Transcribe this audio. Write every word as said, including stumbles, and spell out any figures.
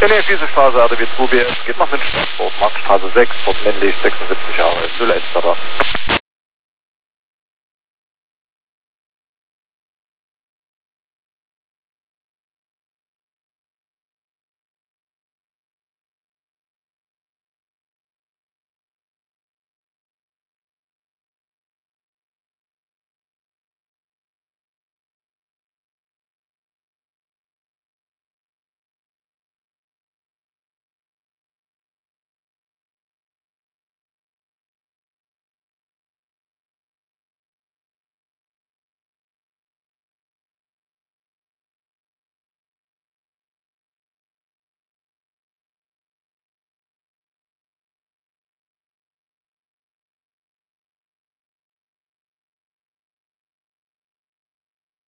Berlin Friesisstraße, A D W zwei B S, geht nach München, Marktstraße sechs, Port männlich, sechsundsiebzig Jahre, Müller et cetera.